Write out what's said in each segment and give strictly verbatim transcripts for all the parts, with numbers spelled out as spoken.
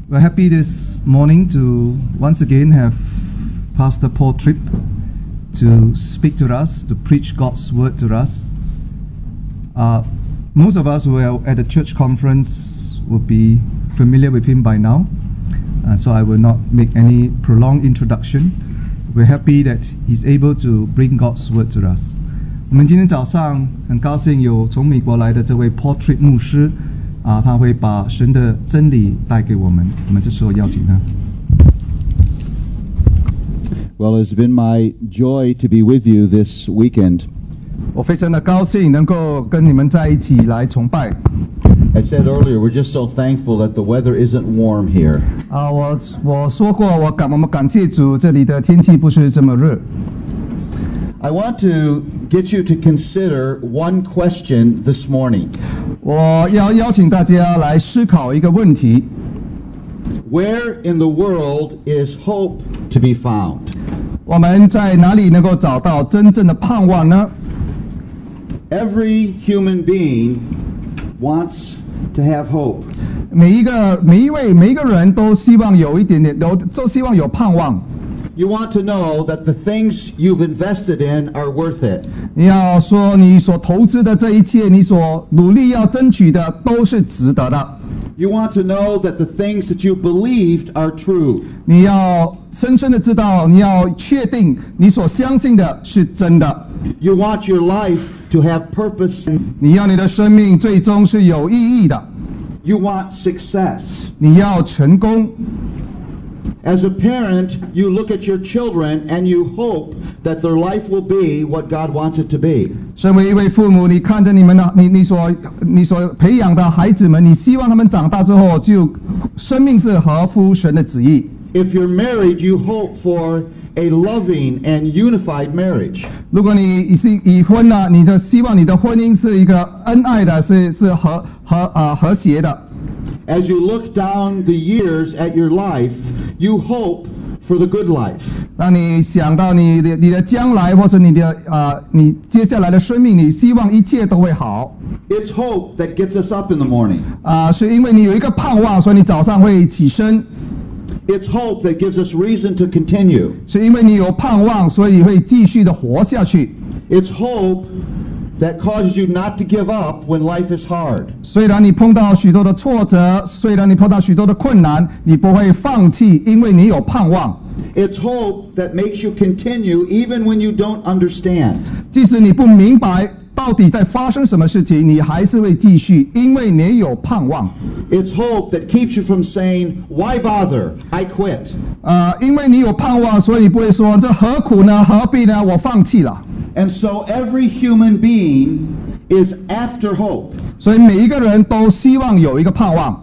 We're happy this morning to once again have Pastor Paul Tripp to speak to us, to preach God's word to us. Uh, most of us who are at the church conference will be familiar with him by now, uh, so I will not make any prolonged introduction. We're happy that he's able to bring God's word to us. 我们今天早上很高兴有从美国来的这位 Paul Tripp 牧师。啊，他会把神的真理带给我们。我们这时候邀请他。 Well, it's been my joy to be with you this weekend. 我非常的高兴能够跟你们在一起来崇拜。 I said earlier, we're just so thankful that the weather isn't warm here. 啊，我我说过，我感我们感谢主，这里的天气不是这么热。 I want to get you to consider one question this morning. 我要邀请大家来思考一个问题。 Where in the world is hope to be found? 我们在哪里能够找到真正的盼望呢？ Every human being wants to have hope. 每一个每一位每一个人都希望有一点点，都都希望有盼望。 You want to know that the things you've invested in are worth it. 你要说你所投资的这一切，你所努力要争取的都是值得的。 You want to know that the things that you believed are true. 你要深深的知道，你要确定你所相信的是真的。 You want your life to have purpose. 你要你的生命最终是有意义的。 You want success. 你要成功。 As a parent, you look at your children and you hope that their life will be what God wants it to be. 身为一位父母，你看着你们的你你所你所培养的孩子们，你希望他们长大之后就生命是合乎神的旨意。 If you're married, you hope for a loving and unified marriage. 如果你已是已婚了，你的希望你的婚姻是一个恩爱的，是是和和呃和谐的。 As you look down the years at your life, you hope for the good life. 当你想到你的你的将来，或是你的呃你接下来的生命，你希望一切都会好。 It's hope that gets us up in the morning. 啊、呃，是因为你有一个盼望，所以你早上会起身。 It's hope that gives us reason to continue. 是因为你有盼望，所以会继续的活下去。 It's hope that causes you not to give up when life is hard. 虽然你碰到许多的挫折，虽然你碰到许多的困难，你不会放弃，因为你有盼望。 It's hope that makes you continue even when you don't understand. 即使你不明白到底在发生什么事情，你还是会继续，因为你有盼望。 It's hope that keeps you from saying, "Why bother? I quit." 呃，因为你有盼望，所以你不会说这何苦呢？何必呢？我放弃了。 And so every human being is after hope. 所以每一个人都希望有一个盼望。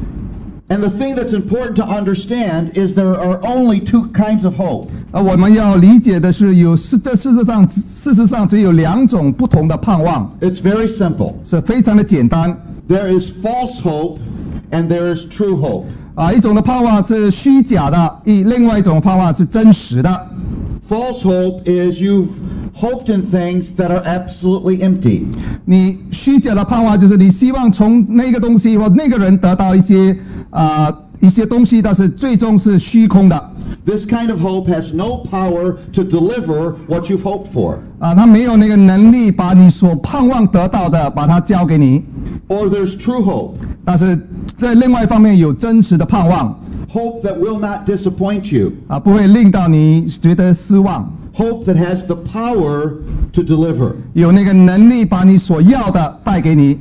And the thing that's important to understand is there are only two kinds of hope. 而我们要理解的是，有世这事实上事实上只有两种不同的盼望。 It's very simple. 是非常的简单。 There is false hope and there is true hope. 啊，一种的盼望是虚假的，一另外一种盼望是真实的。 False hope is you've hoped in things that are absolutely empty. 你虚假的盼望就是你希望从那个东西或那个人得到一些啊、呃、一些东西，但是最终是虚空的。 This kind of hope has no power to deliver what you've hoped for. 啊，他没有那个能力把你所盼望得到的把它交给你。 Or there's true hope. 但是在另外一方面有真实的盼望。 Hope that will not disappoint you. 啊，不会令到你觉得失望。 Hope that has the power to deliver. 有那个能力把你所要的带给你。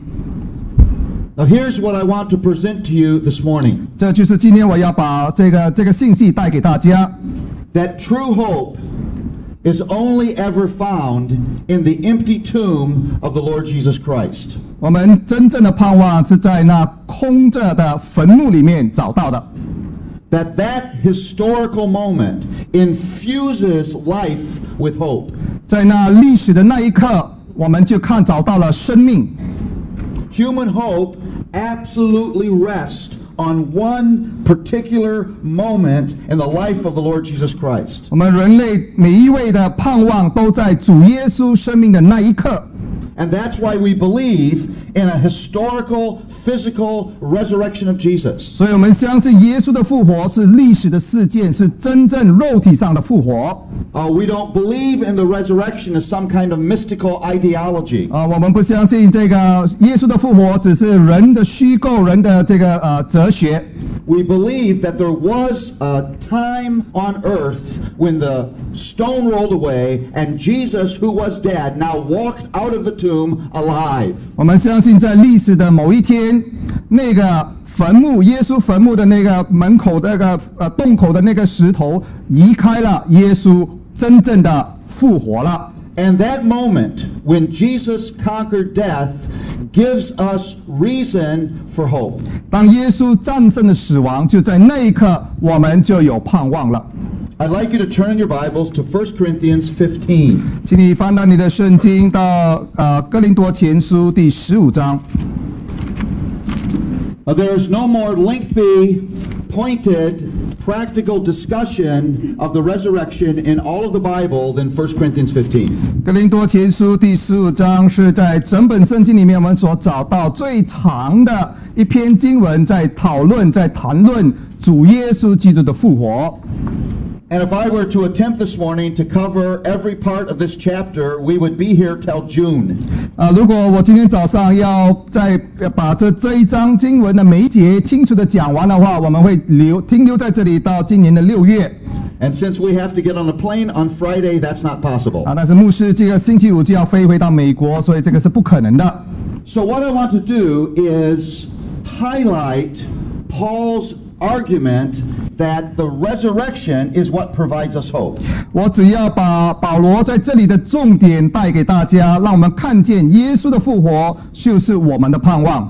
Now here's what I want to present to you this morning. 这就是今天我要把这个这个信息带给大家。 That true hope is only ever found in the empty tomb of the Lord Jesus Christ. 我们真正的盼望是在那空着的坟墓里面找到的。 That that historical moment infuses life with hope. 在那历史的那一刻，我们就看找到了生命。 Human hope absolutely rests on one particular moment in the life of the Lord Jesus Christ. 我们人类每一位的盼望都在主耶稣生命的那一刻。 And that's why we believe in a historical, physical resurrection of Jesus. 所以我们相信耶稣的复活是历史的事件，是真正肉体上的复活。 Uh, we don't believe in the resurrection as some kind of mystical ideology. 啊，我们不相信这个耶稣的复活只是人的虚构，人的这个呃哲学。 We believe that there was a time on earth when the stone rolled away and Jesus, who was dead, now walked out of the tomb alive. 我们相信在历史的某一天，那个坟墓，耶稣坟墓的那个门口的那个呃洞口的那个石头移开了，耶稣真正的复活了。 And that moment when Jesus conquered death gives us reason for hope. 当耶稣战胜了死亡，就在那一刻，我们就有盼望了。 I'd like you to turn in your Bibles to First Corinthians fifteen. 请你翻到你的圣经到呃哥林多前书第十五章。 Uh, there is no more lengthy, pointed, practical discussion of the resurrection in all of the Bible than First Corinthians fifteen. 哥林多前书第十五章是在整本圣经里面我们所找到最长的一篇经文，在讨论、在谈论主耶稣基督的复活。 And if I were to attempt this morning to cover every part of this chapter, we would be here till June. 啊，如果我今天早上要再把这这一章经文的每一节清楚的讲完的话，我们会留停留在这里到今年的六月。 And since we have to get on a plane on Friday, that's not possible. 啊，但是牧师这个星期五就要飞回到美国，所以这个是不可能的。 So what I want to do is highlight Paul's argument that the resurrection is what provides us hope. 我只要把保罗在这里的重点带给大家，让我们看见耶稣的复活就是我们的盼望。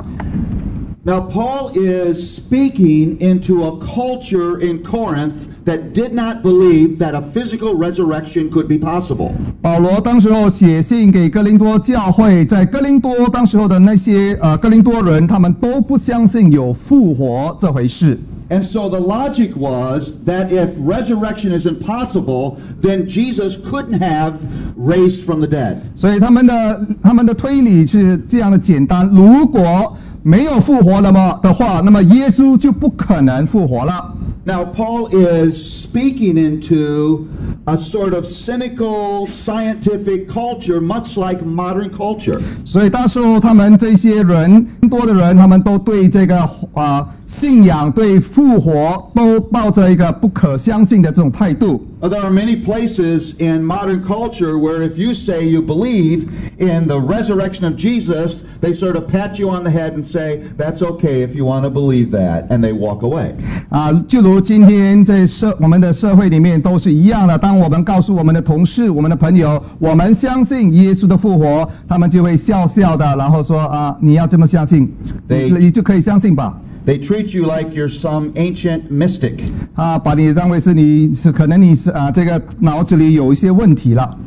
Now Paul is speaking into a culture in Corinth that did not believe that a physical resurrection could be possible. 保罗当时候写信给哥林多教会，在哥林多当时候的那些呃哥林多人，他们都不相信有复活这回事。 And so the logic was that if resurrection isn't possible, then Jesus couldn't have raised from the dead. 所以他们的他们的推理是这样的简单：如果没有复活那么的话，那么耶稣就不可能复活了。 Now Paul is speaking into a sort of cynical scientific culture, much like modern culture. 所以当时候他们这些人多的人，他们都对这个啊、呃、信仰、对复活都抱着一个不可相信的这种态度。 There are many places in modern culture where if you say you believe in the resurrection of Jesus, they sort of pat you on the head and say, that's okay if you want to believe that, and they walk away. 啊，就如今天在社我们的社会里面都是一样的，当我们告诉我们的同事、我们的朋友，我们相信耶稣的复活，他们就会笑笑的，然后说啊，你要这么相信，你就可以相信吧。 They treat you like you're some ancient mystic. 啊，把你当为是你是可能你是啊这个脑子里有一些问题了。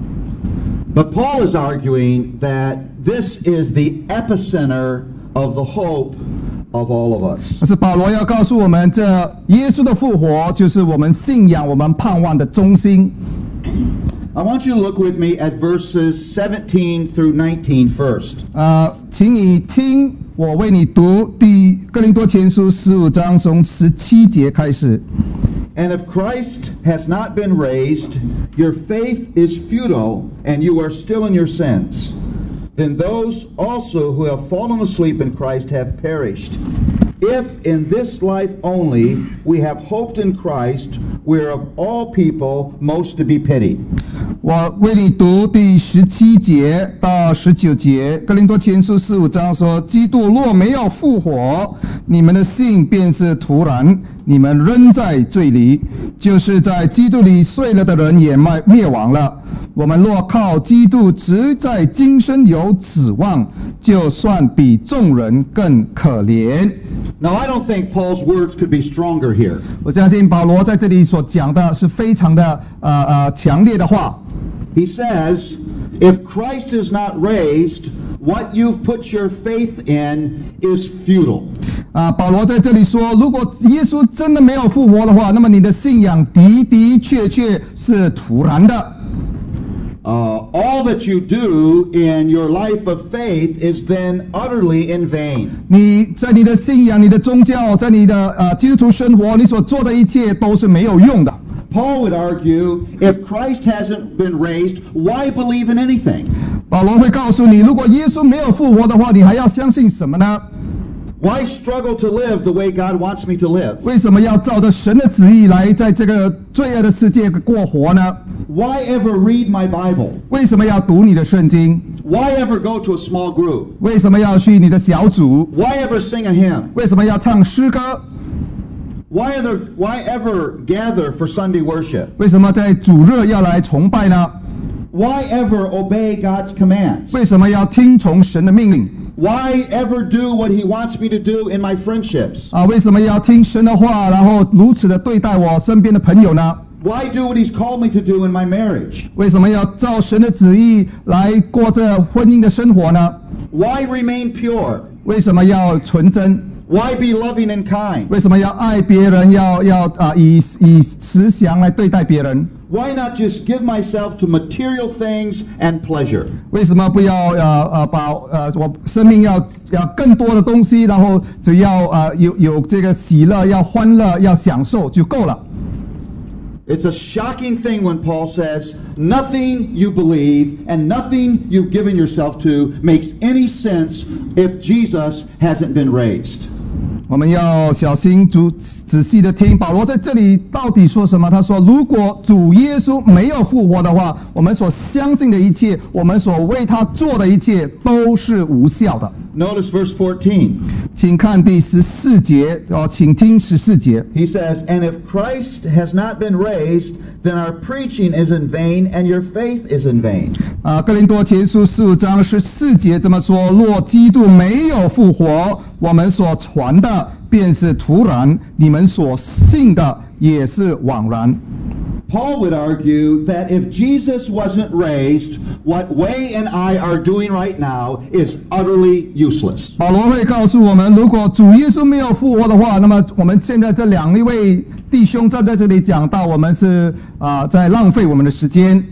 But Paul is arguing that this is the epicenter of the hope of all of us. 但是保罗要告诉我们，这耶稣的复活就是我们信仰、我们盼望的中心。 I want you to look with me at verses seventeen through nineteen first. 呃，请你听我为你读第哥林多前书十五章从十七节开始。 And if Christ has not been raised, your faith is futile, and you are still in your sins. Then those also who have fallen asleep in Christ have perished. If in this life only we have hoped in Christ, we are of all people most to be pitied. 我为你读第十七节到十九节，哥林多前书十五章说：基督若没有复活，你们的信便是徒然，你们仍在罪里，就是在基督里睡了的人也灭灭亡了。我们若靠基督只在今生有指望，就算比众人更可怜。 Now I don't think Paul's words could be stronger here. 我相信保罗在这里所讲的是非常的呃呃强烈的话。 He says, if Christ is not raised, what you've put your faith in is futile. 啊，保罗在这里说，如果耶稣真的没有复活的话，那么你的信仰的的确确是徒然的。 uh, all that you do in your life of faith is then utterly in vain. 你在你的信仰、你的宗教、在你的呃基督徒生活，你所做的一切都是没有用的。 Paul would argue, if Christ hasn't been raised, why believe in anything? 保罗会告诉你，如果耶稣没有复活的话，你还要相信什么呢？ Why struggle to live the way God wants me to live? 为什么要照着神的旨意来在这个罪恶的世界过活呢？ Why ever read my Bible? 为什么要读你的圣经？ Why ever go to a small group? 为什么要去你的小组？ Why ever sing a hymn? 为什么要唱诗歌？ Why ever, why ever gather for Sunday worship? 为什么在主日要来崇拜呢？ Why ever obey God's commands? 为什么要听从神的命令？ Why ever do what He wants me to do in my friendships? 啊，为什么要听神的话，然后如此的对待我身边的朋友呢？ Why do what He's called me to do in my marriage? 为什么要照神的旨意来过这婚姻的生活呢？ Why remain pure? 为什么要纯真？ Why be loving and kind? 为什么要爱别人？要要啊，以以慈祥来对待别人？ Why not just give myself to material things and pleasure? 为什么不要呃呃把呃我生命要要更多的东西，然后只要呃有有这个喜乐，要欢乐，要享受就够了。 It's a shocking thing when Paul says, nothing you believe and nothing you've given yourself to makes any sense if Jesus hasn't been raised. 我们要小心仔仔细的听保罗在这里到底说什么。他说，如果主耶稣没有复活的话，我们所相信的一切，我们所为他做的一切都是无效的。 Notice verse fourteen. 请看第十四节哦，请听十四节。 He says, and if Christ has not been raised, then our preaching is in vain and your faith is in vain. 啊，哥林多前书十五章十四节这么说：若基督没有复活，我们所传的便是徒然，你们所信的也是枉然。 Paul would argue that if Jesus wasn't raised, what Wei and I are doing right now is utterly useless. 保罗会告诉我们，如果主耶稣没有复活的话，那么我们现在这两位弟兄站在这里讲道，我们是啊、呃、在浪费我们的时间。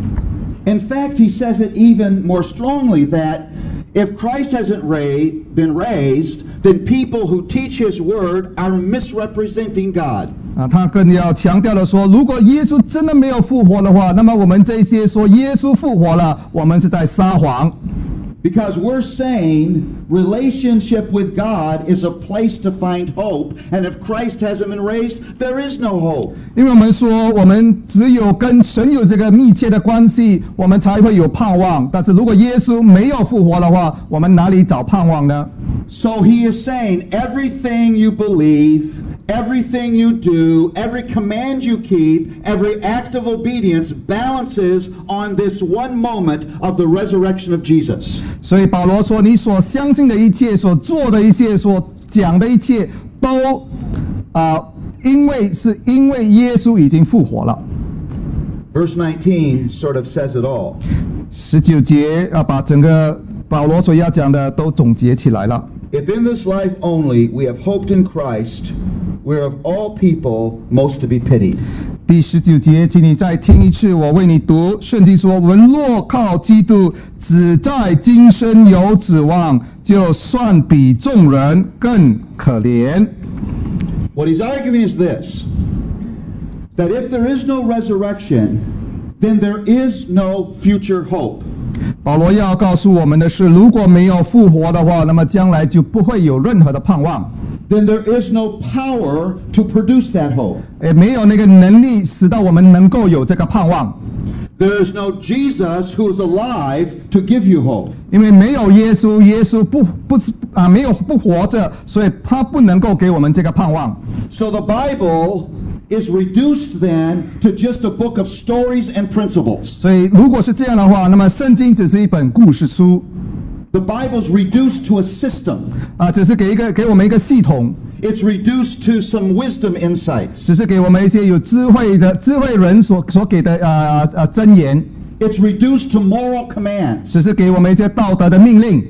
In fact, he says it even more strongly that if Christ hasn't ra- been raised, then people who teach His word are misrepresenting God. 啊，他更要强调的说，如果耶稣真的没有复活的话，那么我们这些说耶稣复活了，我们是在撒谎。 Because we're saying relationship with God is a place to find hope, and if Christ hasn't been raised, there is no hope. 因为我们说，我们只有跟神有这个密切的关系，我们才会有盼望。但是如果耶稣没有复活的话，我们哪里找盼望呢？ So he is saying everything you believe, everything you do, every command you keep, every act of obedience balances on this one moment of the resurrection of Jesus. 所以保罗说，你所相信的一切，所做的一切，所讲的一切，都啊、呃，因为是因为耶稣已经复活了。 Verse nineteen sort of says it all. 十九节啊，把整个保罗所要讲的都总结起来了。 If in this life only we have hoped in Christ, we're of all people most to be pitied. 第十九节，请你再听一次，我为你读。圣经说：“文若靠基督，只在今生有指望，就算比众人更可怜。” What he's arguing is this, that if there is no resurrection, then there is no future hope. 保罗要告诉我们的是，如果没有复活的话，那么将来就不会有任何的盼望。 Then there is no power to produce that hope. 也没有那个能力使到我们能够有这个盼望。 There is no Jesus who is alive to give you hope. 因为没有耶稣，耶稣不不是啊，没有不活着，所以他不能够给我们这个盼望。 So the Bible is reduced then to just a book of stories and principles. 所以如果是这样的话，那么圣经只是一本故事书。 The Bible is reduced to a system. 啊，只是给一个给我们一个系统， It's reduced to some wisdom insights. 只是给我们一些有智慧的智慧人所所给的啊啊箴言， It's reduced to moral commands. 只是给我们一些道德的命令。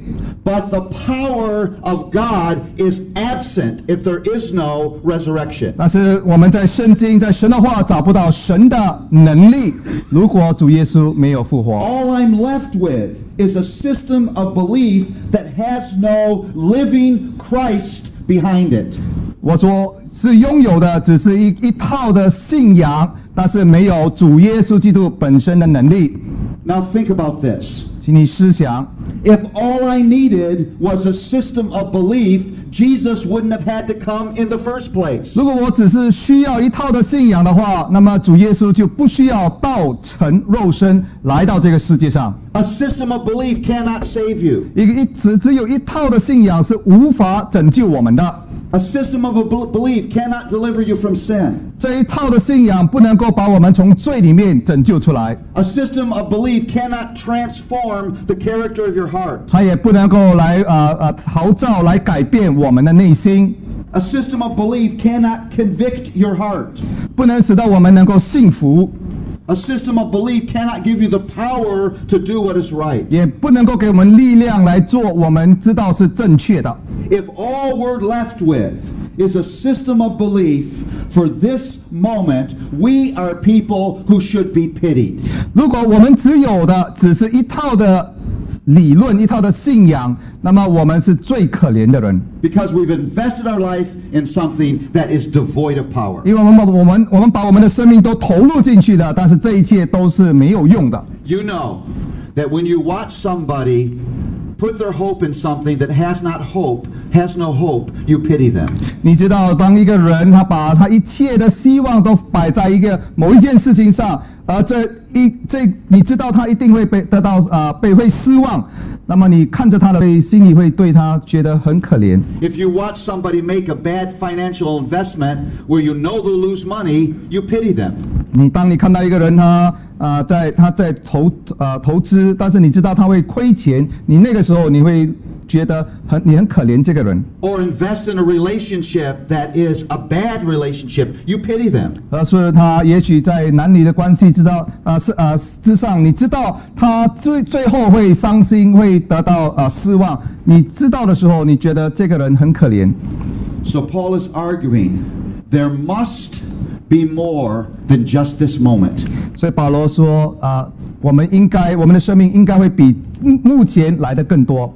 but the power of God is absent if there is no resurrection. 但是我们在圣经在神的话找不到神的能力，如果主耶稣没有复活。 All I'm left with is a system of belief that has no living Christ behind it. 我所是拥有的只是一一套的信仰，但是没有主耶稣基督本身的能力。 Now think about this. 请你思想， If all I needed was a system of belief, Jesus wouldn't have had to come in the first place. 如果我只是需要一套的信仰的话，那么主耶稣就不需要道成肉身来到这个世界上。 A system of belief cannot save you. 一个一只只有一套的信仰是无法拯救我们的。 A system of a be- belief cannot deliver you from sin. 这一套的信仰不能够把我们从罪里面拯救出来， A system of belief cannot transform the character of your heart. 它也不能够来呃呃陶造来改变我们的内心， A system of belief cannot convict your heart. 不能使到我们能够幸福， A system of belief cannot give you the power to do what is right. 也不能够给我们力量来做我们知道是正确的。 If all we're left with is a system of belief for this moment, we are people who should be pitied. 如果我们只有的只是一套的理论、一套的信仰，那么我们是最可怜的人， Because we've invested our life in something that is devoid of power. 因为我们把我们我们把我们的生命都投入进去了，但是这一切都是没有用的。 You know that when you watch somebody put their hope in something that has not hope, has no hope, you pity them. 你知道，当一个人他把他一切的希望都摆在一个某一件事情上，而这一这你知道他一定会被得到啊、呃、被会失望，那么你看着他的背，心里会对他觉得很可怜。 If you watch somebody make a bad financial investment where you know they'll lose money, you pity them. 你当你看到一个人他啊、呃、在他在投啊、呃、投资，但是你知道他会亏钱，你那个时候你会觉得很你很可怜这个人。 Or invest in a relationship that is a bad relationship, you pity them. 而是他也许在男女的关系知道啊、呃、是啊、呃、之上，你知道他最最后会伤心，会得到啊、呃、失望。你知道的时候，你觉得这个人很可怜。 So Paul is arguing there must be more than just this moment. 所以保罗说啊、呃，我们应该我们的生命应该会比目前来的更多。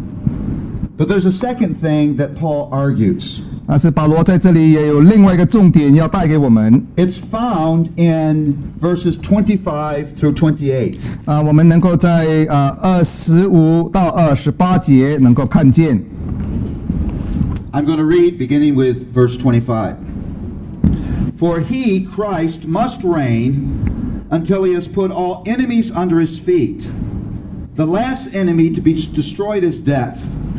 But there's a second thing that Paul argues. 但是保罗在这里也有另外一个重点要带给我们。 It's found in verses twenty-five through twenty-eight. 啊、我们能够在啊二十五到二十八节能够看见。 I'm going to read beginning with verse twenty-five. For he, Christ, must reign until he has put all enemies under his feet. The last enemy to be destroyed is death.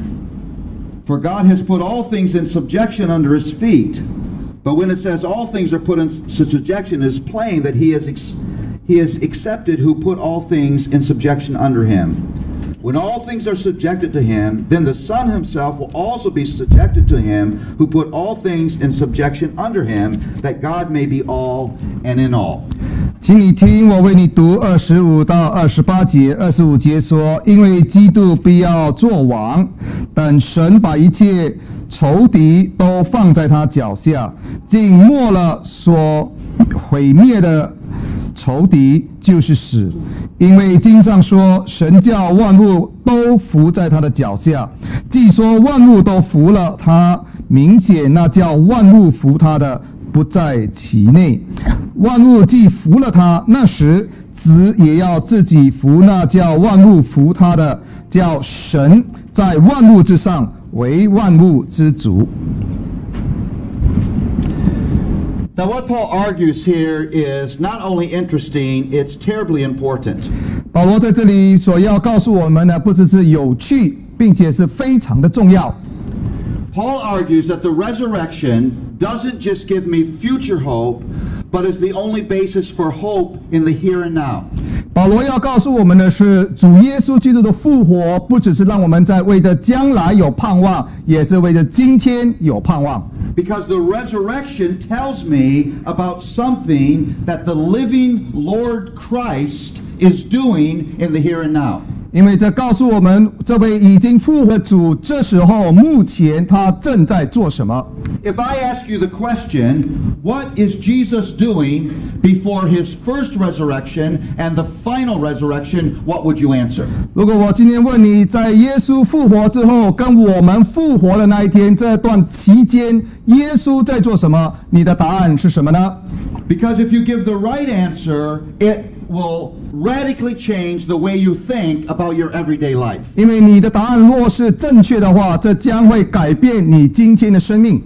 For God has put all things in subjection under his feet. But when it says all things are put in subjection, it is plain that he is ex- he is accepted who put all things in subjection under him. When all things are subjected to him, then the Son himself will also be subjected to him who put all things in subjection under him, that God may be all and in all. 请你听我为你读二十五到二十八节。二十五节说，因为基督必要作王，等神把一切仇敌都放在他脚下，尽没了所毁灭的仇敌，就是死。因为经上说，神叫万物都服在他的脚下。既说万物都服了他，明显那叫万物服他的不在其内。万物既服了他，那时子也要自己服那叫万物服他的，叫神在万物之上为万物之主。 Now what Paul argues here is not only interesting, it's terribly important. 保罗在这里所要告诉我们的，不只是有趣，并且是非常的重要。 Paul argues that the resurrection doesn't just give me future hope, but is the only basis for hope in the here and now. 保罗要告诉我们的是，主耶稣基督的复活，不只是让我们在为着将来有盼望，也是为着今天有盼望。 Because the resurrection tells me about something that the living Lord Christ is doing in the here and now. 因为这告诉我们，这位已经复活的主，这时候目前他正在做什么。 If I ask you the question, what is Jesus doing before his first resurrection and the final resurrection, what would you answer? 如果我今天问你，在耶稣复活之后，跟我们复活的那一天这段期间，耶稣在做什么？你的答案是什么呢？ Because if you give the right answer, it will radically change the way you think about your everyday life. 因为你的答案若是正确的话，这将会改变你今天的生命。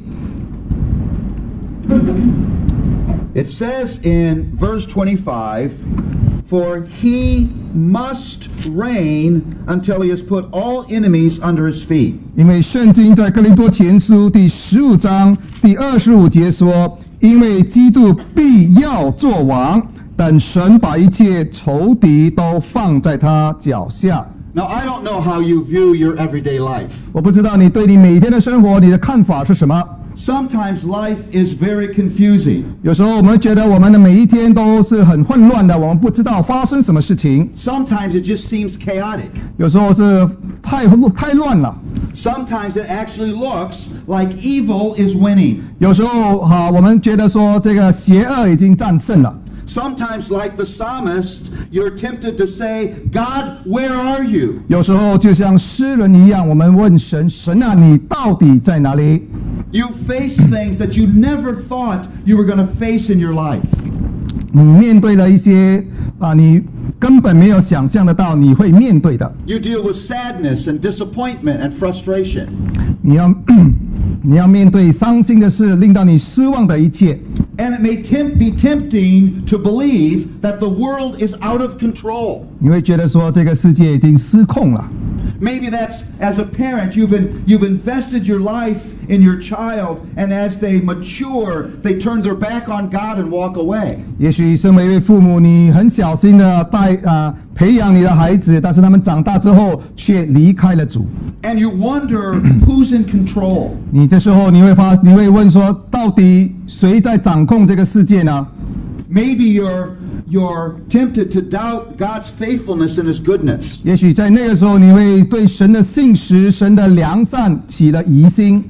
It says in verse twenty-five, "For he must reign until he has put all enemies under his feet." 因为圣经在哥林多前书第十五章第二十五节说，因为基督必要做王，等神把一切仇敌都放在他脚下。 Now, I don't know how you view your everyday life. 我不知道你对你每天的生活，你的看法是什么？ Sometimes life is very confusing. 有时候我们觉得我们的每一天都是很混乱的，我们不知道发生什么事情。 Sometimes it just seems chaotic. 有时候是太太乱了。 Sometimes it actually looks like evil is winning. 有时候哈、啊，我们觉得说这个邪恶已经战胜了。 Sometimes, like the psalmist, you're tempted to say, "God, where are you?" 有时候就像诗人一样，我们问神：神啊，你到底在哪里？ You face things that you never thought you were going to face in your life. 你面对了一些啊，你根本没有想象得到你会面对的。 You deal with sadness and disappointment and frustration. 你要你要面对伤心的事，令到你失望的一切。 And it may tempt, be tempting to believe that the world is out of control. 你会觉得说这个世界已经失控了。 Maybe that's as a parent, you've in, you've invested your life in your child, and as they mature, they turn their back on God and walk away. 也许身为一位父母，你很小心的带啊、呃、培养你的孩子，但是他们长大之后却离开了主。 And you wonder who's in control. 你这时候你会发，你会问说，到底谁在掌控这个世界呢？ Maybe you're you're tempted to doubt God's faithfulness and His goodness. 也许在那个时候，你会对神的信实、神的良善起了疑心。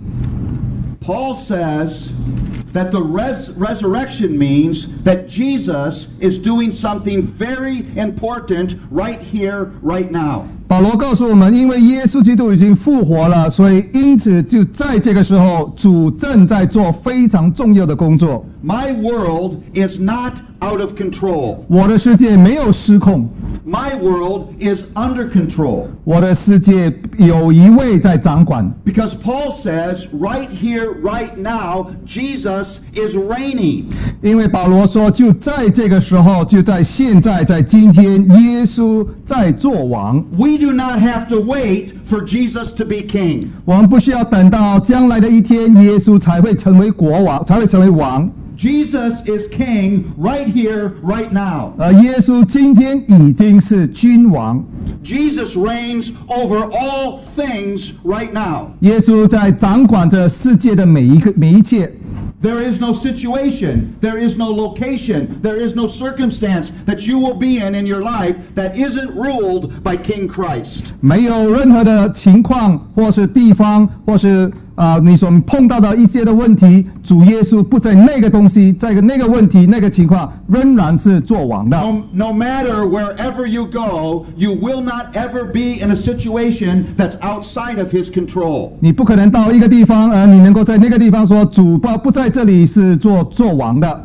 Paul says that the res- resurrection means that Jesus is doing something very important right here, right now. 保罗告诉我们，因为耶稣基督已经复活了，所以因此就在这个时候，主正在做非常重要的工作。 My world is not out of control. 我的世界没有失控， My world is under control. 我的世界有一位在掌管。 Because Paul says, right here, right now, Jesus is reigning. 因为保罗说，就在这个时候，就在现在，在今天，耶稣在做王。 We do not have to wait for Jesus to be king. 我们不需要等到将来的一天，耶稣才会成为国王，才会成为王。 Jesus is king right here, right now. 而耶稣今天已经是君王。 Jesus reigns over all things right now. 耶稣在掌管着世界的每一个每一切。 There is no situation, there is no location, there is no circumstance that you will be in in your life that isn't ruled by King Christ. 没有任何的情况，或是地方，或是啊、呃、你所碰到的一些的问题，主耶稣不在那个东西，在那个问题、那个情况，仍然是做王的。 No, no matter wherever you go, you will not ever be in a situation that's outside of His control. 你不可能到一个地方，而你能够在那个地方说主不不在这里是做做王的。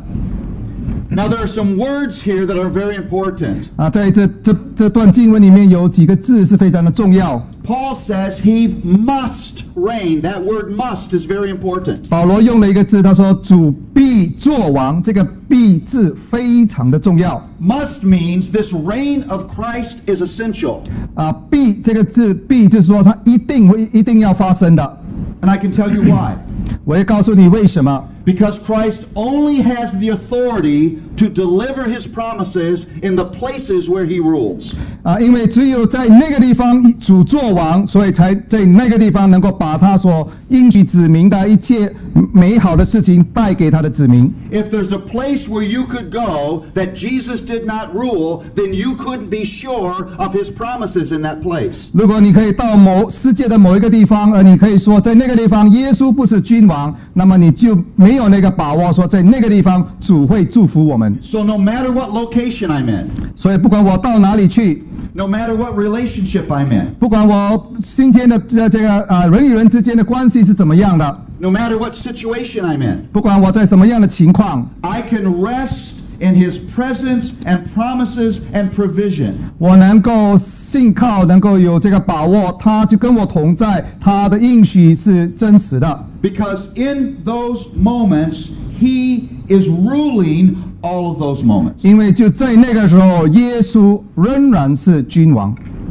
Now there are some words here that are very important. 啊，在这这这段经文里面有几个字是非常的重要。 Paul says he must reign. That word must is very important. 保罗用了一个字，他说主必做王，这个必字非常的重要。 Must means this reign of Christ is essential. 啊，必这个字必就是说它一定会一定要发生的。 And I can tell you why. 我会告诉你为什么。 Because Christ only has the authority to deliver His promises in the places where He rules. 啊，因为只有在那个地方主做王，所以才在那个地方能够把他所应许子民的一切美好的事情带给他的子民。 If there's a place where you could go that Jesus did not rule, then you couldn't be sure of his promises in that place. 如果你可以到某世界的某一个地方，而你可以说在那个地方耶稣不是君王，那么你就没有那个把握说在那个地方主会祝福我们。 So no matter what location I'm in, 所以不管我到哪里去， no matter what relationship I'm in, 不管我今天的这这个啊、呃、人与人之间的关系是怎么样的， no matter what situation I'm in, 不管我在什么样的情况， I can rest in his presence and promises and provision. 我能够信靠，能够有这个把握，他就跟我同在，他的应许是真实的。 Because in those moments, he is ruling all of those moments. 因为就在那个时候，耶稣仍然是君王。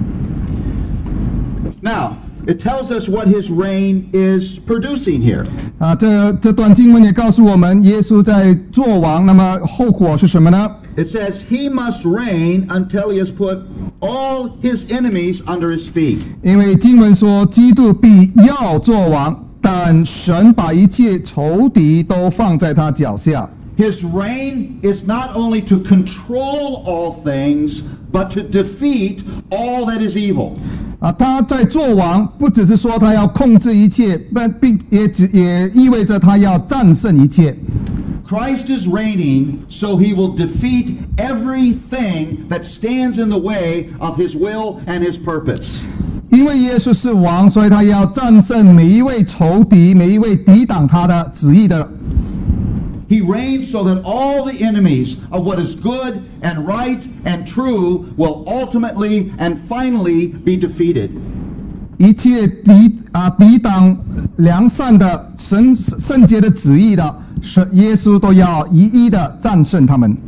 Now, it tells us what his reign is producing here. 啊，这这段经文也告诉我们，耶稣在做王，那么后果是什么呢？ It says he must reign until he has put all his enemies under his feet. 因为经文说，基督必要做王，但神把一切仇敌都放在他脚下。 His reign is not only to control all things, but to defeat all that is evil. 啊，他在做王，不只是说他要控制一切，但并也只也意味着他要战胜一切。 Christ is reigning, so he will defeat everything that stands in the way of his will and his purpose. 因为耶稣是王，所以他要战胜每一位仇敌，每一位抵挡他的旨意的。 He reigns so that all the enemies of what is good and right and true will ultimately and finally be defeated. 一切抵啊抵挡良善的神圣洁的旨意的，是耶稣都要一一的战胜他们。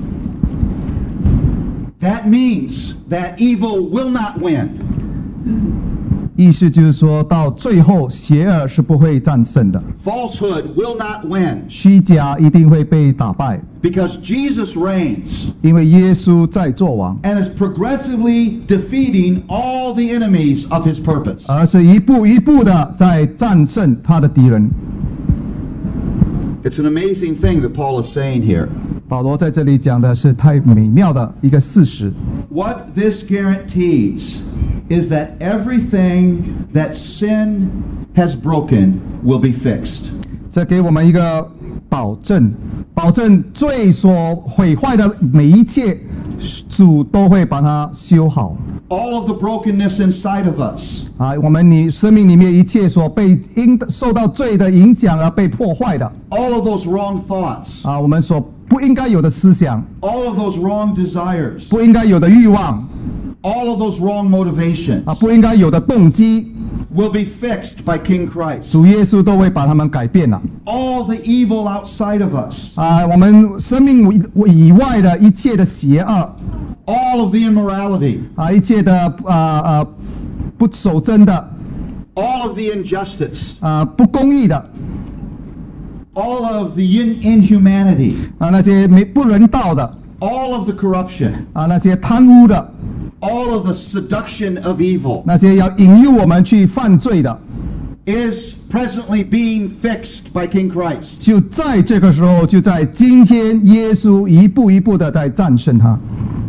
That means that evil will not win. 意思就是说到最后，邪恶是不会战胜的， Falsehood will not win 虚假一定会被打败， because Jesus reigns 因为耶稣在做王， and is progressively defeating all the enemies of his purpose. 而是一步一步的在战胜他的敌人。 It's an amazing thing that Paul is saying here. 保罗在这里讲的是太美妙的一个事实。 What this guarantees is that everything that sin has broken will be fixed. 这给我们一个保证，保证罪所毁坏的每一切，主都会把它修好。 All of the brokenness inside of us, 啊，我们你生命里面一切所被因受到罪的影响而被破坏的， all of those wrong thoughts, 啊，我们所不应该有的思想， all of those wrong desires, 不应该有的欲望， all of those wrong motivations 啊，不应该有的动机， will be fixed by King Christ. 主耶稣都会把他们改变了。 All the evil outside of us, 啊，我们生命以以外的一切的邪恶， all of the immorality, 啊，一切的啊啊不守贞的， all of the injustice, 啊不公义的， all of the in- inhumanity, 啊那些没不人道的， all of the corruption, 啊那些贪污的， all of the seduction of evil 那些要引诱我们去犯罪的， is presently being fixed by King Christ. 就在这个时候，就在今天，耶稣一步一步的在战胜它。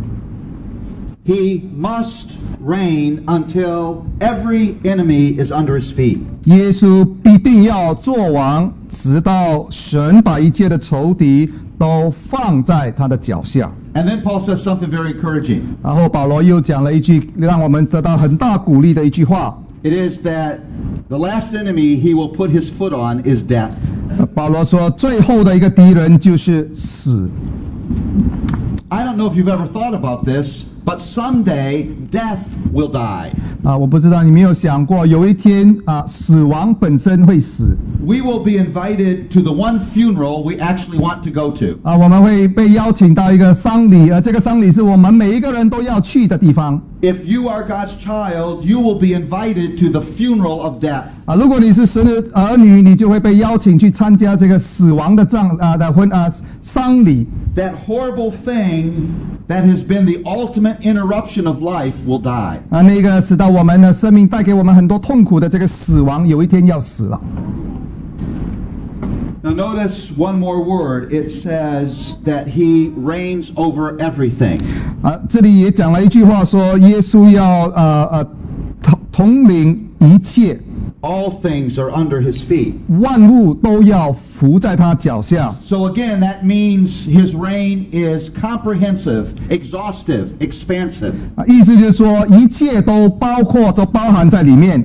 He must reign until every enemy is under his feet. 耶稣必定要做王，直到神把一切的仇敌都放在他的脚下。 And then Paul says something very encouraging. 然后保罗又讲了一句让我们得到很大鼓励的一句话。 It is that the last enemy he will put his foot on is death. 保罗说，最后的一个敌人就是死。 I don't know if you've ever thought about this, but someday death will die. 啊，我不知道你没有想过，有一天啊，死亡本身会死。 We will be invited to the one funeral we actually want to go to. 啊，我们会被邀请到一个丧礼，而这个丧礼是我们每一个人都要去的地方。 If you are God's child, you will be invited to the funeral of death. 啊，如果你是神的儿女，你就会被邀请去参加这个死亡的葬啊的婚啊丧礼。 That horrible thing that has been the ultimate interruption of life will die. 啊，那个使到我们的生命带给我们很多痛苦的这个死亡，有一天要死了。 Now notice one more word. It says that he reigns over everything. 啊，这里也讲了一句话说，耶稣要呃呃统统领一切， All things are under his feet. 万物都要伏在他脚下。 So again, that means his reign is comprehensive, exhaustive, expansive. 啊，意思就是说，一切都包括，都包含在里面。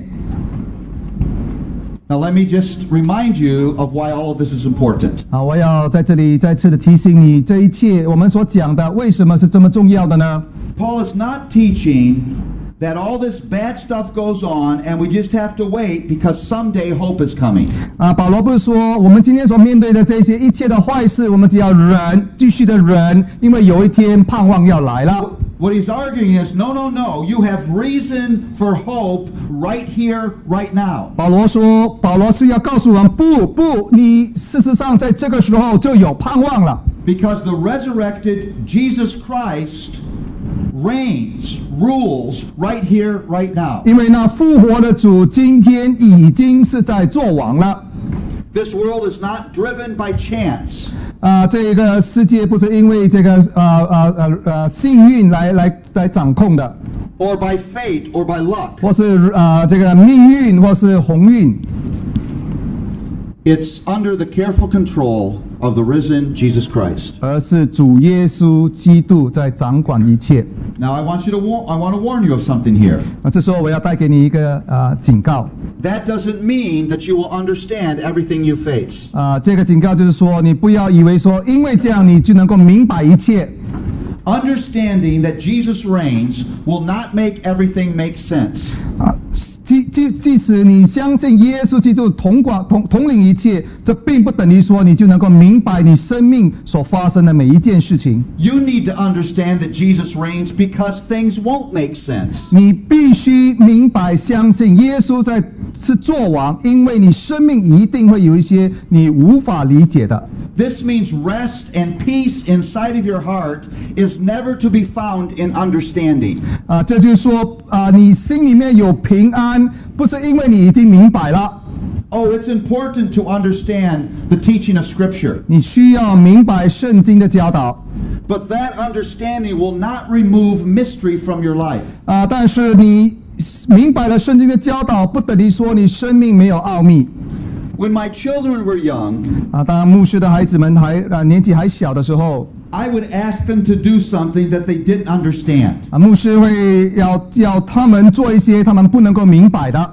Now let me just remind you of why all of this is important. 啊，我要在这里再次的提醒你，这一切我们所讲的，为什么是这么重要的呢？ Paul is not teaching that all this bad stuff goes on and we just have to wait because someday hope is coming. 啊，保罗不是说我们今天所面对的这些一切的坏事，我们只要忍，继续的忍，因为有一天盼望要来了。 What he's arguing is, no, no, no, you have reason for hope right here, right now. 保罗说，保罗是要告诉我们，不不，你事实上在这个时候就有盼望了。 Because the resurrected Jesus Christ reigns, rules right here, right now. 因为那复活的主今天已经是在作王了。 This world is not driven by chance. 啊，这个世界不是因为这个呃呃呃呃幸运来来来掌控的， Or by fate, or by luck. 或是呃这个命运，或是鸿运。 It's under the careful control of the risen Jesus Christ. 而是主耶稣基督在掌管一切。 Now I want you to war- I want to warn you of something here. 啊，这时候我要带给你一个呃警告。 That doesn't mean that you will understand everything you face. 啊，这个警告就是说，你不要以为说，因为这样你就能够明白一切。 Understanding that Jesus reigns will not make everything make sense. 啊，即即即使你相信耶稣基督统管统统领一切，这并不等于说你就能够明白你生命所发生的每一件事情。 You need to understand that Jesus reigns because things won't make sense. 你必须明白相信耶稣在是作王，因为你生命一定会有一些你无法理解的。 This means rest and peace inside of your heart is never to be found in understanding. 啊，这就是说啊，你心里面有平安，不是因为你已经明白了。 Oh, it's important to understand the teaching of Scripture. 你需要明白圣经的教导。 But that understanding will not remove mystery from your life. 啊，但是你明白了圣经的教导，不等于说你生命没有奥秘。 When my children were young, 啊，当牧师的孩子们还啊年纪还小的时候， I would ask them to do something that they didn't understand. 啊，牧师会要要他们做一些他们不能够明白的。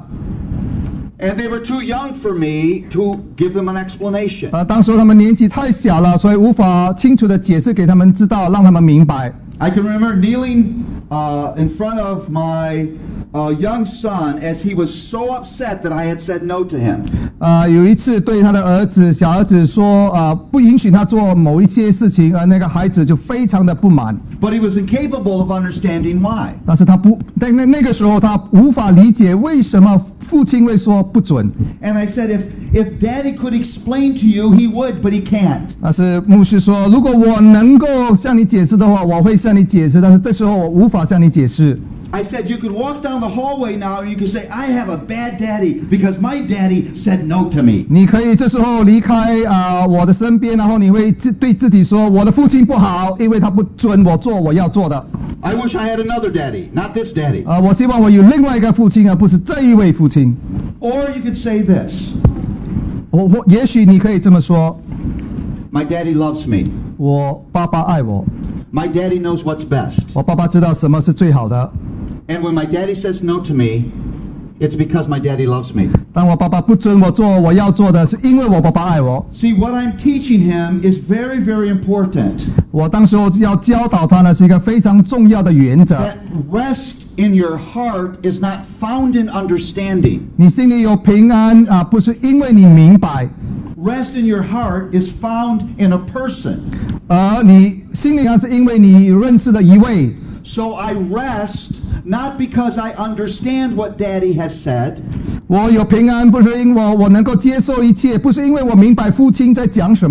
And they were too young for me to give them an explanation. 啊，当时他们年纪太小了，所以无法清楚的解释给他们知道，让他们明白。 I can remember kneeling uh, in front of my uh, young son as he was so upset that I had said no to him. 啊，有一次对他的儿子小儿子说啊，不允许他做某一些事情，而那个孩子就非常的不满。 But he was incapable of understanding why. 但是他不，但那那个时候他无法理解为什么父亲会说不准。 And I said, if, if Daddy could explain to you, he would, but he can't. 但是牧师说，如果我能够向你解释的话，我会向你解释，但是这时候我无法向你解释。 I said, you can walk down the hallway now and you can say, I have a bad daddy because my daddy said no to me. 你可以这时候离开啊、呃、我的身边，然后你会自对自己说，我的父亲不好，因为他不准我做我要做的。 I wish I had another daddy, not this daddy. 啊、我希望我有另外一个父亲，而不是这一位父亲。 Or you could say this, 我我也许你可以这么说， my daddy loves me. 我爸爸爱我， My daddy knows what's best. 我爸爸知道什么是最好的。 And when my daddy says no to me, it's because my daddy loves me. 当我爸爸不准我做我要做的，是因为我爸爸爱我。 See, what I'm teaching him is very, very important. 我当时候要教导他呢，是一个非常重要的原则。 That rest in your heart is not found in understanding. 你心里有平安啊，不是因为你明白， Rest in your heart is found in a person. 而你心里还是因为你认识了一位。 So I rest not because I understand what Daddy has said, 我有平安，不是因为我我能够接受一切，不是因为我明白父亲在讲什么，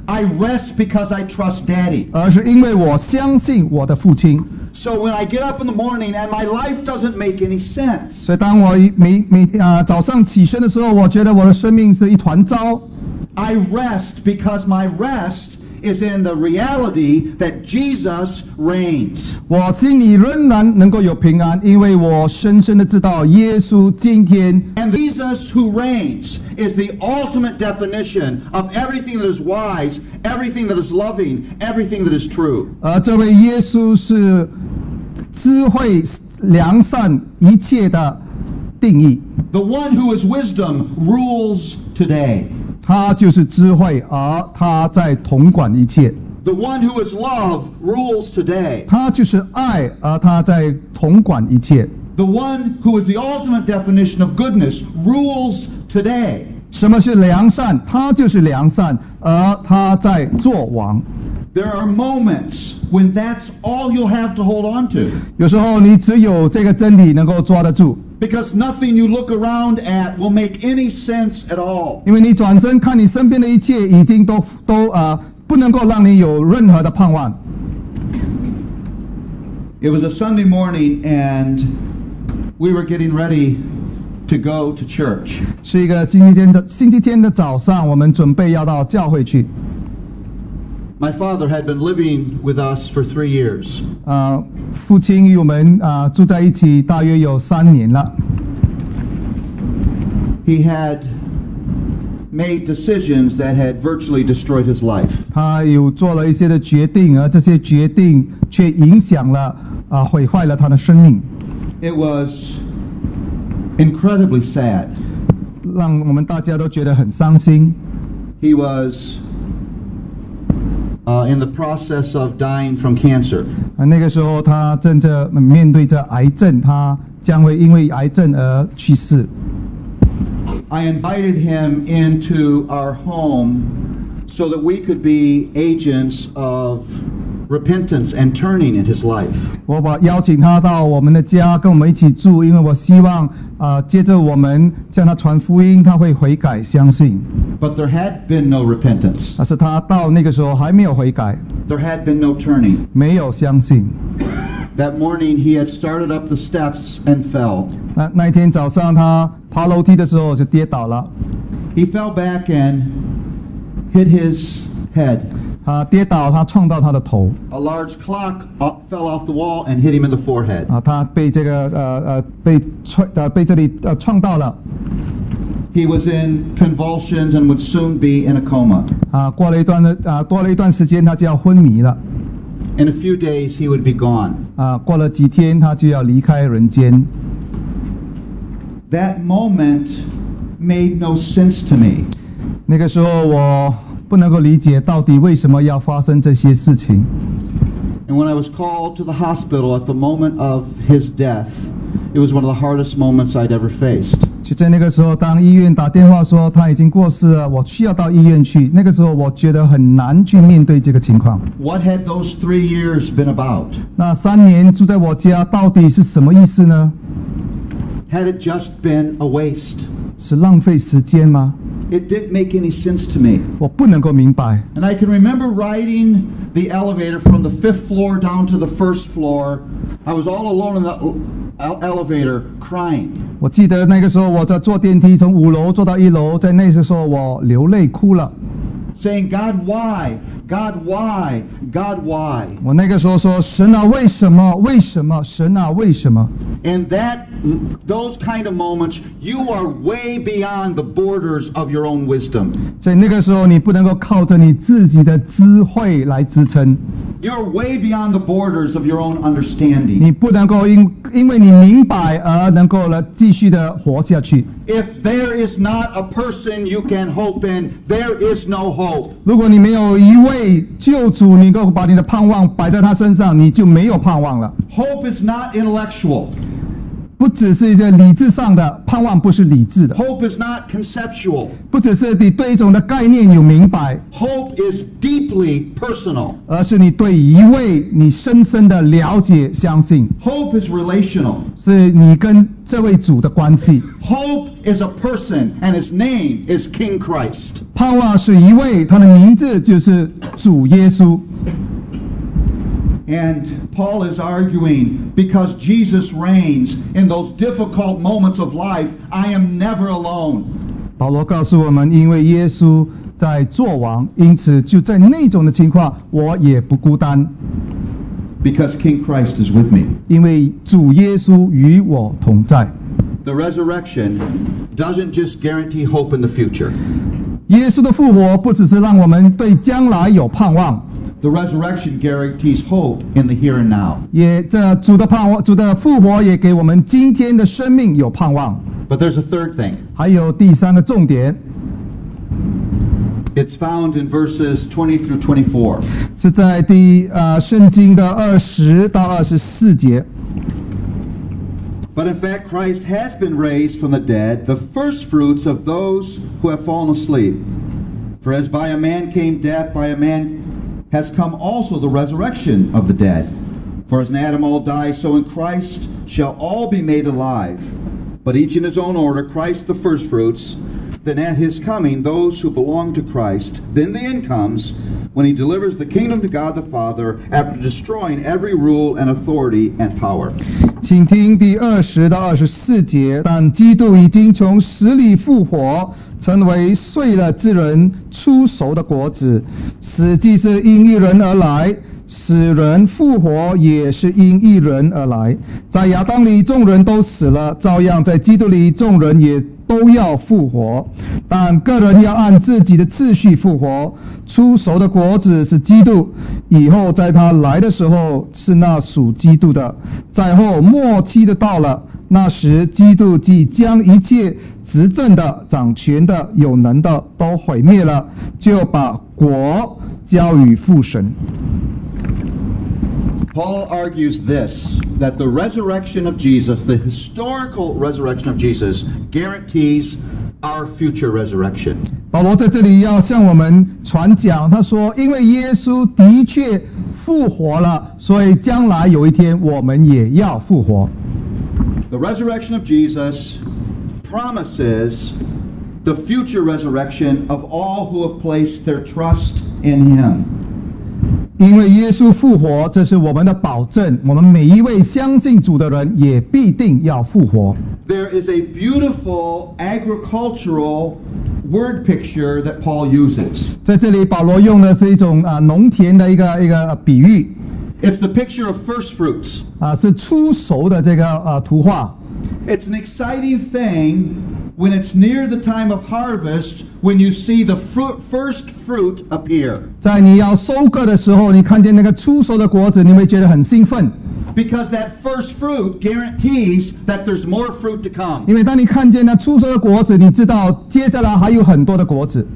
I rest because I trust Daddy. 而是因为我相信我的父亲。 So when I get up in the morning and my life doesn't make any sense, 所以当我一每每啊、早上起身的时候，我觉得我的生命是一团糟。 I rest because my rest is in the reality that Jesus reigns. 我心里仍然能够有平安，因为我深深的知道耶稣今天 And Jesus who reigns is the ultimate definition of everything that is wise, everything that is loving, everything that is true. 而这位耶稣是智慧、良善一切的定义， The one who is wisdom rules today. 他就是智慧，而他在统管一切。 The one who is love rules today. 他就是爱，而他在统管一切。 The one who is the ultimate definition of goodness rules today. 什么是良善？他就是良善，而他在做王。 There are moments when that's all you'll have to hold on to. 有时候你只有这个真理能够抓得住， Because nothing you look around at will make any sense at all. 因为你转身看你身边的一切，已经都都啊、呃、不能够让你有任何的盼望。 It was a Sunday morning and we were getting ready to go to church. 是一个星期天的星期天的早上，我们准备要到教会去。 My father had been living with us for three years. 啊，父亲与我们啊、住在一起大约有三年了。 He had made decisions that had virtually destroyed his life. 他有做了一些的决定，而这些决定却影响了啊、毁坏了他的生命， It was incredibly sad. 让我们大家都觉得很伤心。 He was uh, in the process of dying from cancer. 啊，那个时候他正在面对着癌症，他将会因为癌症而去世。 I invited him into our home so that we could be agents of repentance and turning in his life. 我把邀请他到我们的家，跟我们一起住，因为我希望啊、接着我们向他传福音，他会悔改相信。 But there had been no repentance. 但是他到那个时候还没有悔改， There had been no turning. 没有相信。 That morning he had started up the steps and fell. 那那一天早上他爬楼梯的时候就跌倒了， He fell back and hit his head. 他跌倒，他撞到他的头， A large clock uh, fell off the wall and hit him in the forehead. 啊，他被这个呃呃被撞呃被这里呃撞到了， He was in convulsions and would soon be in a coma. 啊，过了一段的啊多了一段时间他就要昏迷了， In a few days he would be gone. 啊，过了几天他就要离开人间。 That moment made no sense to me. 那个时候我不能够理解到底为什么要发生这些事情。 And when I was called to the hospital at the moment of his death, it was one of the hardest moments I'd ever faced. 就在那个时候，当医院打电话说他已经过世了，我需要到医院去。那个时候，我觉得很难去面对这个情况。 What had those three years been about? 那三年住在我家到底是什么意思呢？ Had it just been a waste? 是浪费时间吗？ It didn't make any sense to me. 我不能够明白。 And I can remember riding the elevator from the fifth floor down to the first floor. I was all alone in the ele- elevator crying. 我记得那个时候我在坐电梯从五楼坐到一楼，在那个时候我流泪哭了。 Saying, God, why? God, why? God, why? 我那个时候说：神啊，为什么？为什么？神啊，为什么？ In that, those kind of moments, you are way beyond the borders of your own wisdom. 在那个时候，你不能够靠着你自己的智慧来支撑， You're way beyond the borders of your own understanding. 你不能够因因为你明白而能够了继续的活下去。 If there is not a person you can hope in, there is no hope. 如果你没有一位救主，你能够把你的盼望摆在他身上，你就没有盼望了。 Hope is not intellectual. 不只是一些理智上的盼望，不是理智的。 Hope is not conceptual. 不只是你对一种的概念有明白， Hope is deeply personal. 而是你对一位你深深的了解、相信， Hope is relational. 是你跟这位主的关系。 Hope is a person, and his name is King Christ. 盼望是一位，他的名字就是主耶稣。 And Paul is arguing, because Jesus reigns in those difficult moments of life, I am never alone. 保罗告诉我们，因为耶稣在作王，因此就在那种的情况，我也不孤单， Because King Christ is with me. 因为主耶稣与我同在。 The resurrection doesn't just guarantee hope in the future. 耶稣的复活不只是让我们对将来有盼望， The resurrection guarantees hope in the here and now. 也这主的盼望，主的复活也给我们今天的生命有盼望。 But there's a third thing. 还有第三个重点， It's found in verses twenty through twenty-four. 是在第呃圣经的二十到二十四节。 But in fact, Christ has been raised from the dead, the first fruits of those who have fallen asleep. For as by a man came death, by a man has come also the resurrection of the dead. For as in Adam all die, so in Christ shall all be made alive. But each in his own order, Christ the firstfruits, then at his coming those who belong to Christ. Then the end comes, when he delivers the kingdom to God the Father, after destroying every rule and authority and power. 请听第二十到二十四节。但基督已经从死里复活，成为睡了之人出熟的果子。死既是因一人而来，死人复活也是因一人而来。在亚当里众人都死了，照样在基督里众人也都要复活，但个人要按自己的次序复活。出熟的果子是基督，以后在他来的时候是那属基督的。在后末期的到了，那时基督即将一切执政的、掌权的、有能的都毁灭了，就把国交与父神。 Paul argues this, that the resurrection of Jesus, the historical resurrection of Jesus, guarantees our future resurrection. 保罗在这里要向我们传讲，他说，因为耶稣的确复活了，所以将来有一天我们也要复活。 The resurrection of Jesus promises the future resurrection of all who have placed their trust in Him. 因为耶稣复活，这是我们的保证，我们每一位相信主的人也必定要复活。 There is a beautiful agricultural word picture that Paul uses. 在这里，保罗用的是一种啊农田的一个一个比喻， It's the picture of first fruits. 啊是出熟的这个啊图画。 It's an exciting thing when it's near the time of harvest, when you see the fruit, first fruit appear. 在你要收割的时候，你看见那个出熟的果子，你会觉得很兴奋， Because that first fruit guarantees that there's more fruit to come. 因为当你看见那出熟的果子，你知道接下来还有很多的果子。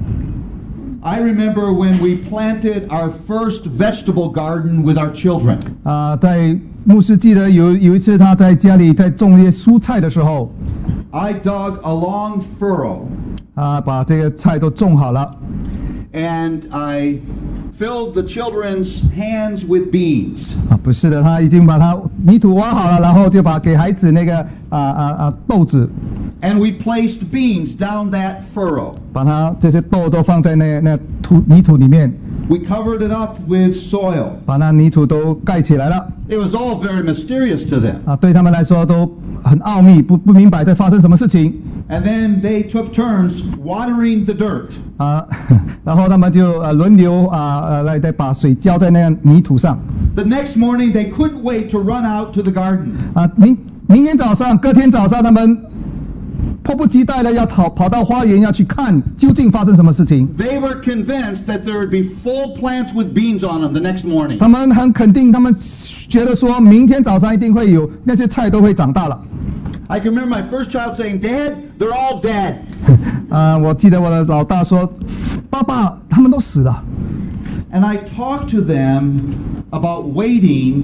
I remember when we planted our first vegetable garden with our children. 啊，在牧师记得有有一次他在家里在种一些蔬菜的时候， I dug a long furrow 啊把这个菜都种好了， and I filled the children's hands with beans. 啊不是的，他已经把它泥土挖好了，然后就把给孩子那个啊啊啊豆子， And we placed beans down that furrow. 把它这些豆都放在那那土泥土里面， We covered it up with soil. 把那泥土都盖起来了。 It was all very mysterious to them. 啊，对他们来说都很奥秘，不不明白在发生什么事情。 And then they took turns watering the dirt. 啊，然后他们就呃轮流啊呃来来把水浇在那样泥土上。 The next morning they couldn't wait to run out to the garden. 啊，明明天早上，隔天早上他们迫不及待的要跑跑到花园要去看究竟发生什么事情。 They were convinced that there would be full plants with beans on them the next morning. 他们很肯定，他们觉得说明天早上一定会有那些菜都会长大了。 I can remember my first child saying, "Dad, they're all dead." 啊，我记得我的老大说，爸爸，他们都死了。 And I talked to them about waiting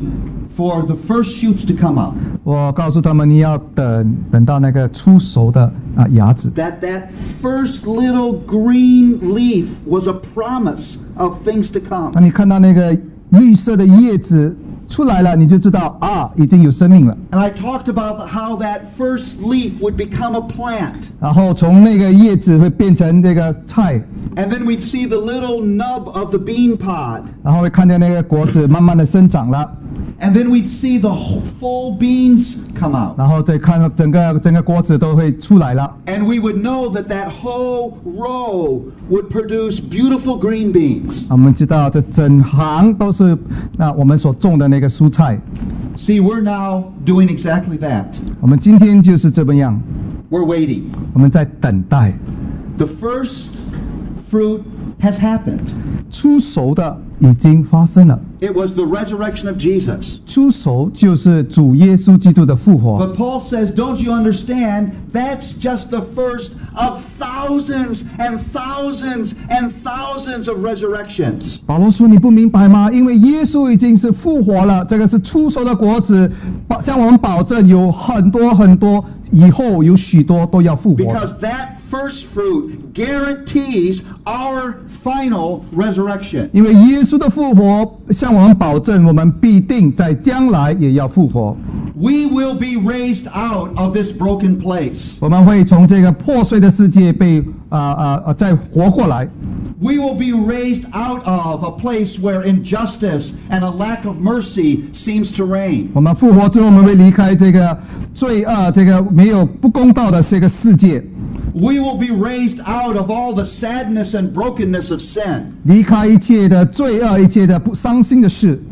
for the first shoots to come up. 我告诉他们，你要等等到那个出熟的啊芽子。 That that first little green leaf was a promise of things to come. 当你看到那个绿色的叶子出来了，你就知道啊，已经有生命了。 And I talked about how that first leaf would become a plant. 然后从那个叶子会变成这个菜， And then we'd see the little nub of the bean pod. 然后会看见那个果子慢慢的生长了， And then we'd see the whole- full beans come out. 然后再看到整个整个果子都会出来了。 And we would know that that whole row would produce beautiful green beans. 我们知道这整行都是那我们所种的那个蔬菜。 See, we're now doing exactly that. 我们今天就是这么样， We're waiting. 我们在等待 The first fruit has happened. 出熟的已经发生了。 It was the resurrection of Jesus. 出熟就是主耶稣基督的复活。 But Paul says, don't you understand? That's just the first of thousands and thousands and thousands of resurrections. 保罗说：“你不明白吗？因为耶稣已经是复活了，这个是出熟的果子，保向我们保证有很多很多，以后有许多都要复活。 Because that first fruit guarantees our final resurrection. 因为耶稣的复活向我们保证，我们必定在将来也要复活。 We will be raised out of this broken place. 我们会从这个破碎的世界被啊啊啊再活过来。 We will be raised out of a place where injustice and a lack of mercy seems to reign. 我们复活之后，我们会离开这个罪恶、这个没有不公道的这个世界， We will be raised out of all the sadness and brokenness of sin. 离开一切的罪恶、一切的不伤心的事。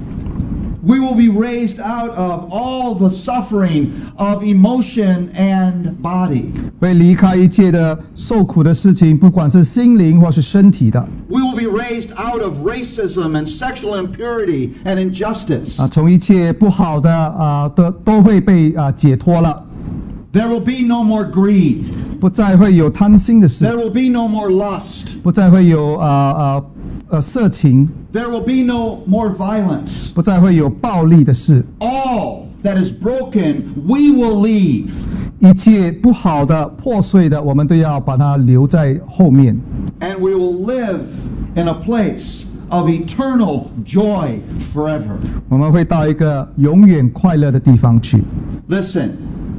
We will be raised out of all the suffering of emotion and body. 会离开一切的受苦的事情，不管是心灵或是身体的 We will be raised out of racism and sexual impurity and injustice. 啊，从一切不好的啊都都会被啊解脱了， There will be no more greed. 不再会有贪心的 There 事， will be no more lust. 不再会有啊啊呃色情， There will be no more violence. 不再会有暴力的事， All that is broken, we will leave. 一切不好的、破碎的，我们都要把它留在后面。 And we will live in a place of eternal joy forever. 我们会到一个永远快乐的地方去。 Listen,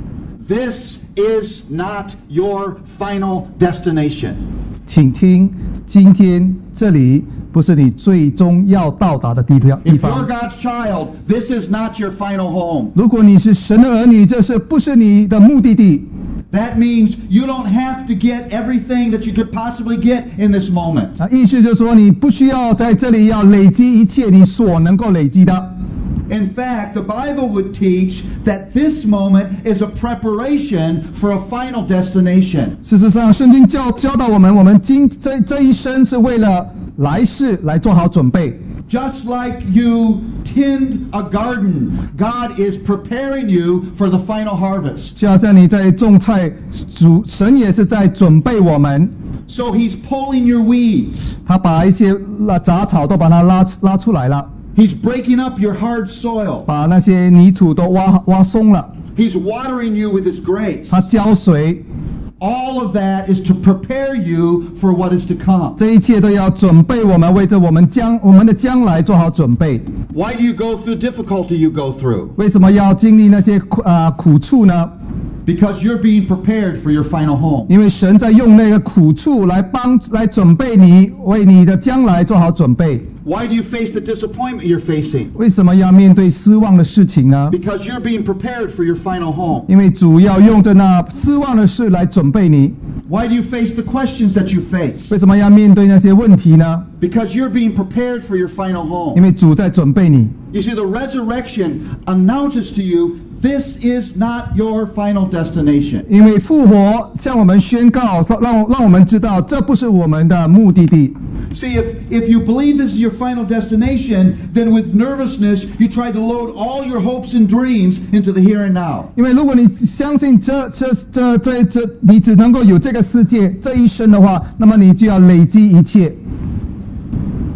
this is not your final destination. 请听，今天这里不是你最终要到达的地方。地 If you're 方。 God's child, this is not your final home. 如果你是神的儿女，这是不是你的目的地？ That means you don't have to get everything that you could possibly get in this moment. 啊，意思就是说，你不需要在这里要累积一切你所能够累积的。 In fact, the Bible would teach that this moment is a preparation for a final destination. 事实上，圣经教教导我们，我们今这这一生是为了来世来做好准备。 Just like you tend a garden, God is preparing you for the final harvest. 就好像你在种菜，主神也是在准备我们。 So He's pulling your weeds. 他把一些杂杂草都把它拉拉出来了， He's breaking up your hard soil. 把那些泥土都挖挖松了， He's watering you with His grace. 他浇水， All of that is to prepare you for what is to come. 这一切都要准备我们，为着我们将我们的将来做好准备。 Why do you go through difficulty you go through? 为什么要经历那些苦啊、苦处呢？ Because you're being prepared for your final home. 因为神在用那个苦处来帮来准备你，为你的将来做好准备。 Why do you face the disappointment you're facing? 为什么要面对失望的事情呢？ Because you're being prepared for your final home. 因为主要用着那失望的事来准备你。 Why do you face the questions that you face? 为什么要面对那些问题呢？ Because you're being prepared for your final 因 home. 为主在准备你。 You see, the resurrection announces to you this is not your final destination. 因为复活向我们宣告，让让我们知道这不是我们的目的地。 See, if, if you believe this is your final destination, then with nervousness, you try to load all your hopes and dreams into the here and now. 因为如果你相信这这这这这，你只能够有这个世界这一生的话，那么你就要累积一切。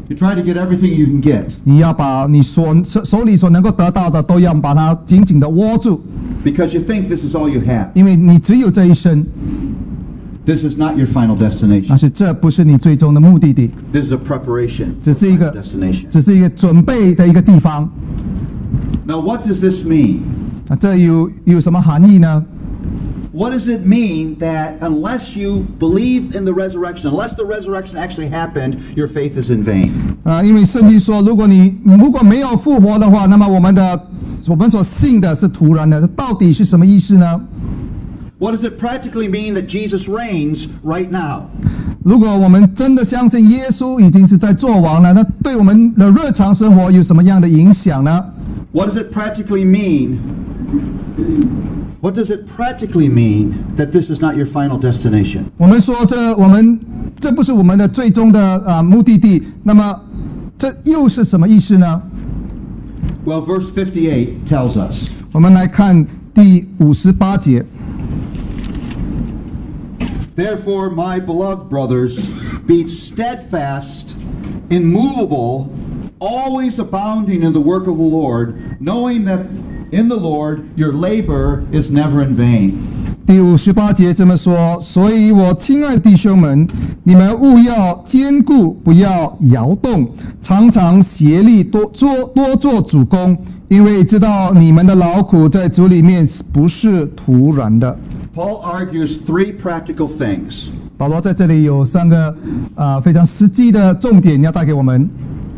You try to get everything you can get 你要把你所手手里所能够得到的，都要把它紧紧的握住， because you think this is all you have. 因为你只有这一生。 This is not your final 但 destination. 是这不是你最终的目的地， This is a preparation 只 for 是一 final 个 destination. 只是一个准备的一个地方。 Now, what does this mean? 啊，这有有什么含义呢？ What does it mean that unless you believe in the resurrection, unless the resurrection actually happened, your faith is in vain? 啊，因为圣经说，如果你如果没有复活的话，那么我们的我们所信的是徒然的。这到底是什么意思呢？ What does it practically mean that Jesus reigns right now? 如果我们真的相信耶稣已经是在做王了，那对我们的日常生活有什么样的影响呢？ What does it practically mean? What does it practically mean that this is not your final destination? 我们说这我们这不是我们的最终的啊目的地，那么这又是什么意思呢？ Well, verse fifty-eight tells us. 我们来看第五十八节。 Therefore, my beloved brothers, be steadfast, immovable, always abounding in the work of the Lord, knowing that in the Lord your labor is never in vain. 第五十八节这么说，所以我亲爱的弟兄们，你们务要坚固，不要摇动，常常协力多做多做主工，因为知道你们的劳苦在主里面不是徒然的。 Paul argues three practical things. 保罗在这里有三个啊、呃、非常实际的重点要带给我们。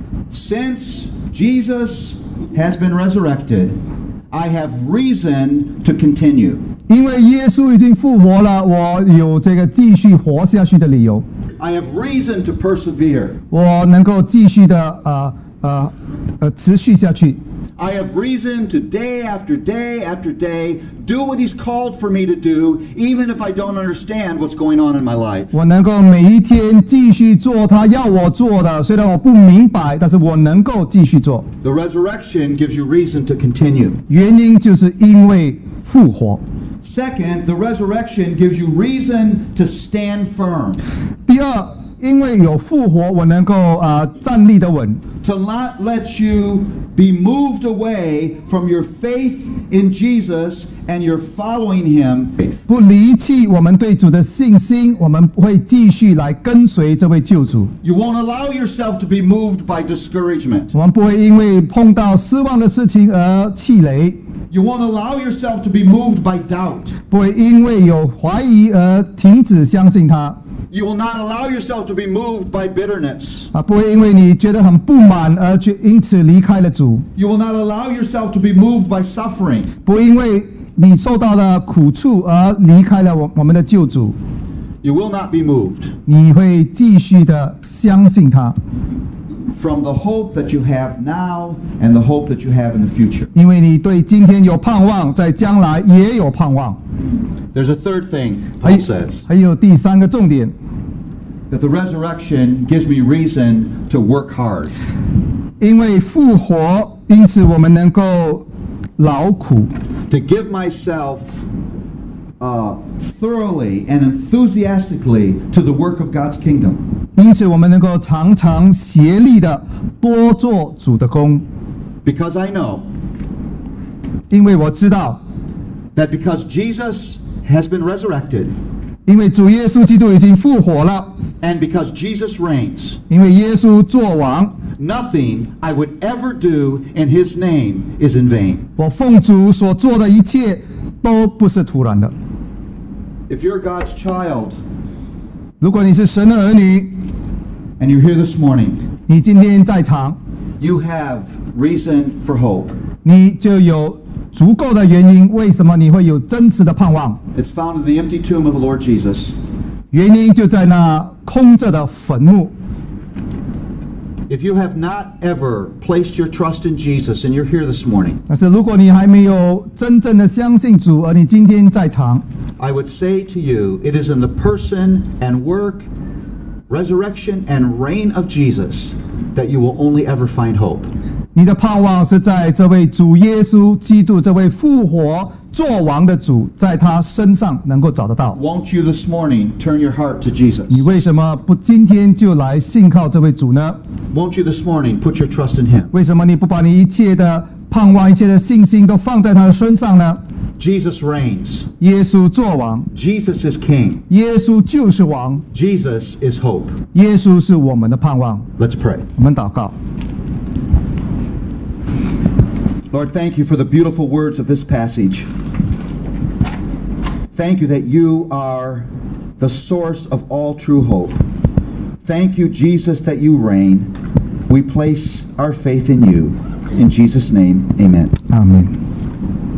Since Jesus has been resurrected, I have reason to continue. 因为耶稣已经复活了，我有这个继续活下去的理由。 I have reason to persevere. 我能够继续的呃呃呃持续下去。 I have reason to day after day after day do what He's called for me to do, even if I don't understand what's going on in my life. 我能够每一天继续做他要我做的，虽然我不明白，但是我能够继续做。 The resurrection gives you reason to continue. 原因就是因为复活。 Second, the resurrection gives you reason to stand firm. 第二，因为有复活，我能够啊、呃、站立得稳。 To not let you be moved away from your faith in Jesus and your following Him. 不离弃我们对主的信心，我们会继续来跟随这位救主。 You won't allow yourself to be moved by discouragement. 我们不会因为碰到失望的事情而气馁， You won't allow yourself to be moved by doubt. 不会因为有怀疑而停止相信他。 You will not allow yourself to be moved by bitterness. 啊，不会因为你觉得很不满而去因此离开了主， You will not allow yourself to be moved by suffering. 不会因为你受到了苦处而离开了我我们的救主， You will not be moved 你会继续的相信他， from the hope that you have now and the hope that you have in the future. 因为你对今天有盼望，在将来也有盼望。 There's a third thing 还 Paul says, 还有第三个重点， that the resurrection gives me reason to work hard. 因为复活，因此我们能够劳苦， To give myself uh, thoroughly and enthusiastically to the work of God's kingdom. 因此我们能够常常协力的多做主的工， Because I know 因为我知道， that because Jesus has been resurrected 因为主耶稣基督已经复活了， and because Jesus reigns, 因为耶稣作王， nothing I would ever do in His name is in vain. 我奉主所做的一切都不是徒然的。 If you're God's child 如果你是神的儿女， and you're here this morning, 你今天在场， you have reason for hope. 你就有足够的原因，为什么你会有真实的盼望？ It's found in the empty tomb of the Lord Jesus. 原因就在那空着的坟墓。 If you have not ever placed your trust in Jesus and you're here this morning, 但是如果你还没有真正的相信主，而你今天在场， I would say to you, it is in the person and work, resurrection and reign of Jesus that you will only ever find hope. 你的盼望是在这位主耶稣基督，这位复活作王的主，在他身上能够找得到。 Won't you this morning turn your heart to Jesus? 你为什么不今天就来信靠这位主呢？ Won't you this morning put your trust in Him? 为什么你不把你一切的盼望、一切的信心都放在他的身上呢？ Jesus reigns. 耶稣作王， Jesus is King. 耶稣就是王， Jesus is hope. 耶稣是我们的盼望。 Let's pray. 我们祷告。 Lord, thank you for the beautiful words of this passage. Thank you that you are the source of all true hope. Thank you, Jesus, that you reign. We place our faith in you. In Jesus' name, amen. 阿门。